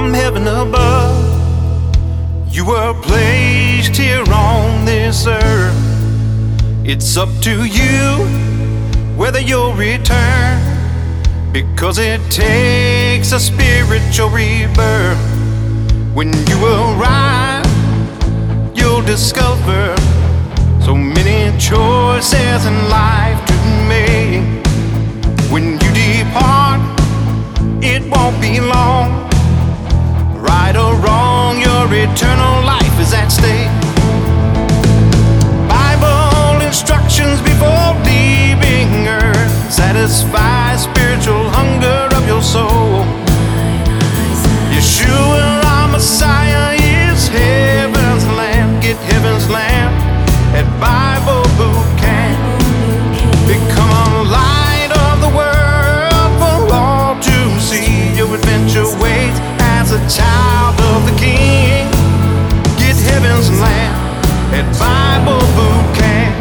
from heaven above. You were placed here on this earth. It's up to you whether you'll return, because it takes a spiritual rebirth. When you arrive, you'll discover so many choices in life to make. When you depart, it won't be long. Right or wrong, your eternal life is at stake. Bible instructions before leaving earth satisfy spiritual hunger of your soul. Yeshua, our Messiah, is heaven's lamb. Get heaven's lamb at Bible Boot Camp. Become a light of the world for all to see. Your adventure waits as a child of the King. Get heaven's lamb at Bible Boot Camp.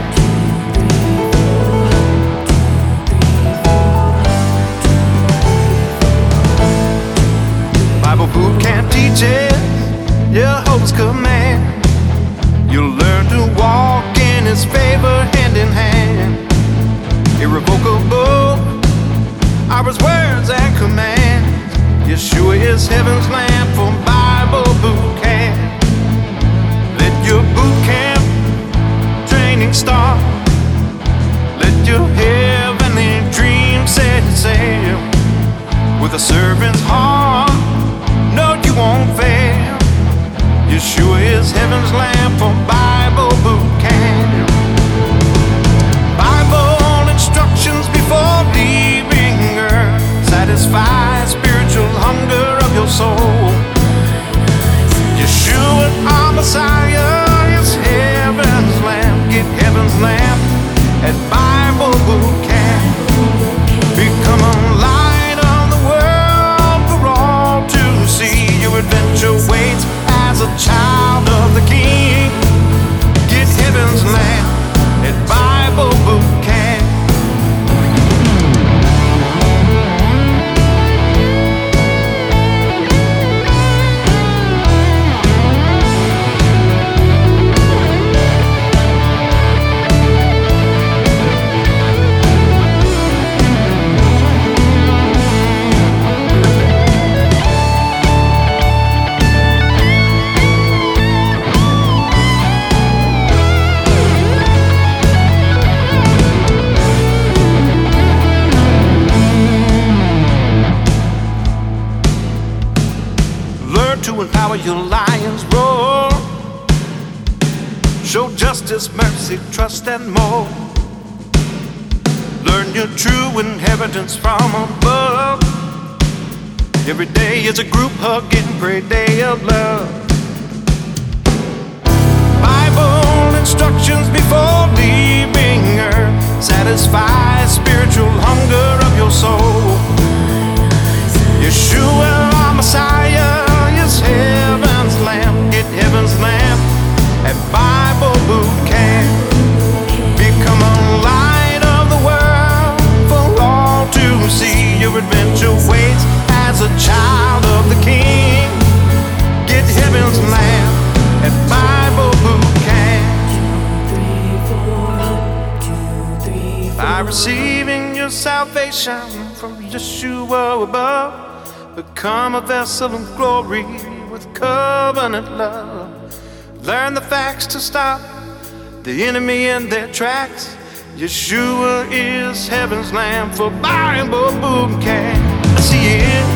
Bible Boot Camp teaches Jehovah's command. You'll learn to walk in His favor hand in hand. Irrevocable are His words and commands. Yeshua is heaven's lamb for Bible Boot Camp. Let your boot camp training start. Let your heavenly dream set sail. With a servant's heart, no, you won't fail. Yeshua is heaven's lamb for Bible Boot Camp. Bible instructions before leaving earth satisfy spiritual hunger of your soul. Yeshua, our Messiah, is heaven's lamb. Get heaven's lamb at Bible Boot Camp. Become a light of the world for all to see. Your adventure waits as a child of the King. Get heaven's lamb at Bible Boot Camp. To empower your lion's roar. Show justice, mercy, trust, and more. Learn your true inheritance from above. Every day is a group hug and pray day of love. Bible instructions before leaving earth satisfy spiritual hunger of your soul. Yeshua, our Messiah, heaven's lamb. Get heaven's lamb at Bible Boot Camp. Become a light of the world for all to see. Your adventure waits as a child of the King. Get heaven's lamb at Bible Boot Camp. By receiving your salvation from Yeshua above, become a vessel of glory with covenant love. Learn the facts to stop the enemy in their tracks. Yeshua is heaven's lamb for Bible Boot Camp. I see it.